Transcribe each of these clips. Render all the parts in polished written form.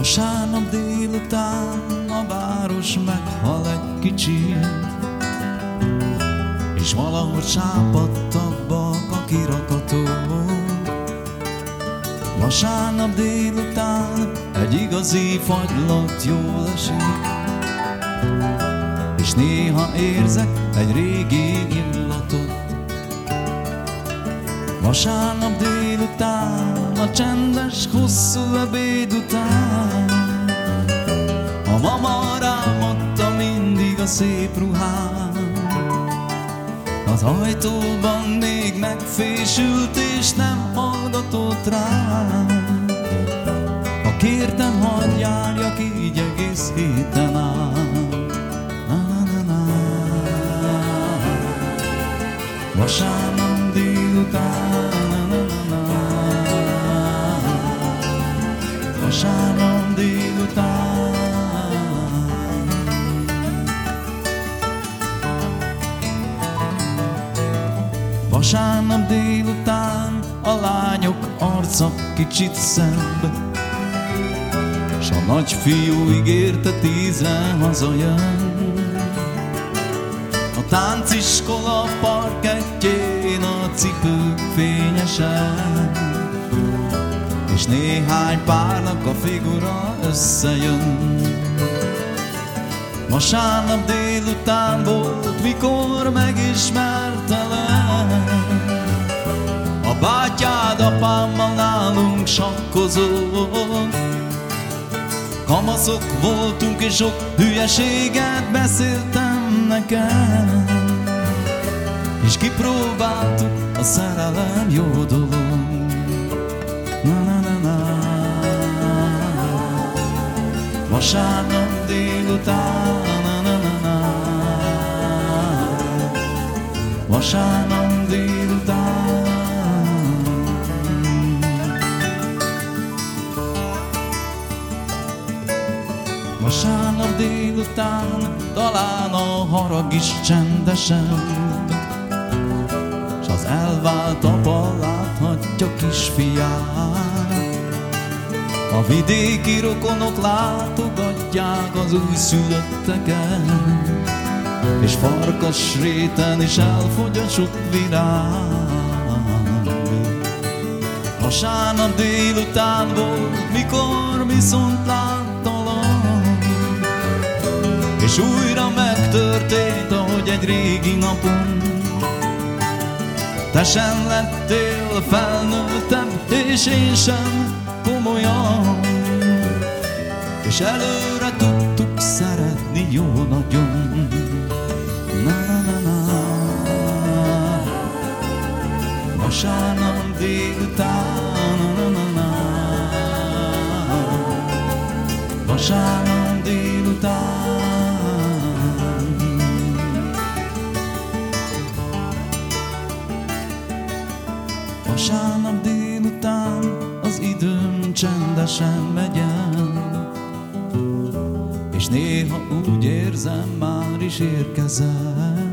Vasárnap délután a város meghal egy kicsit, és valahogy sápadtabbak a kirakatok. Vasárnap délután egy igazi fagylalt jól esik, és néha érzek egy régi illatot. Vasárnap délután, a csendes, hosszú ebéd után, a mama rám adta mindig a szép ruhám. Az ajtóban még megfésült és nem hallgatott rám. Ha kértem, hadd járjak így egész héten át. Vasárnap délután, vasárnap délután. Vasárnap délután a lányok arca kicsit szebb, s a nagyfiú ígérte 10-re hazajön. A tánciskola parkettjén a cipők fényesen, és néhány párnak a figura összejön. Vasárnap délután volt, mikor megismertelek. A bátyád apámmal nálunk sakkozott. Kamaszok voltunk és sok hülyeséget beszéltem neked, és kipróbáltuk, a szerelem jó dolog. Vasárnap délután, vasárnap délután. Vasárnap délután talán a harag is csendesebb, s az elvált apa láthatja kisfiát. A vidéki rokonok látogatják az újszülötteket, és Farkasréten is elfogy a sok virág. Vasárnap délután volt, mikor viszont láttalak, és újra megtörtént, ahogy egy régi napon. Te sem lettél felnőttebb, és én sem komolyan, és előre tudtuk szeretni jó nagyon. Vasárnap délután, vasárnap délután. Vasárnap délután az időm csendesen megy el, és néha úgy érzem, már is érkezel.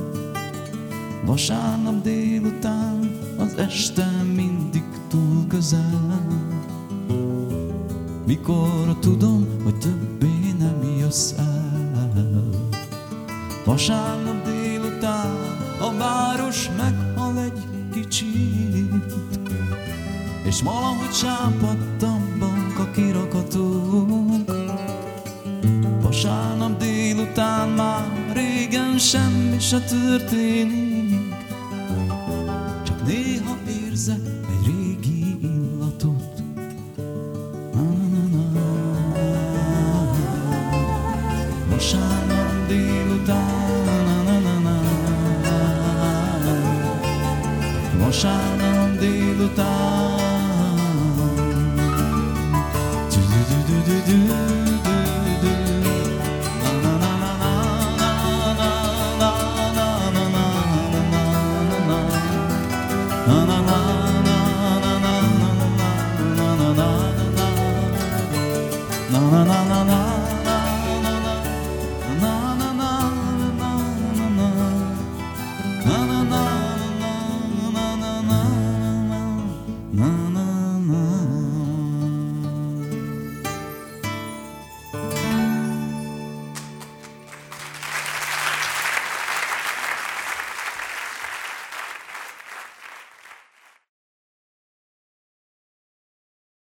Vasárnap délután az este mindig túl közel, mikor tudom, hogy többé nem jössz el. Vasárnap délután a város meghal egy kicsit, és valahogy sápadtabbak a kirakatok. Vasárnap délután már régen semmi se történik, csak néha érzek egy régi illatot. Vasárnap délután, vasárnap délután. Na na na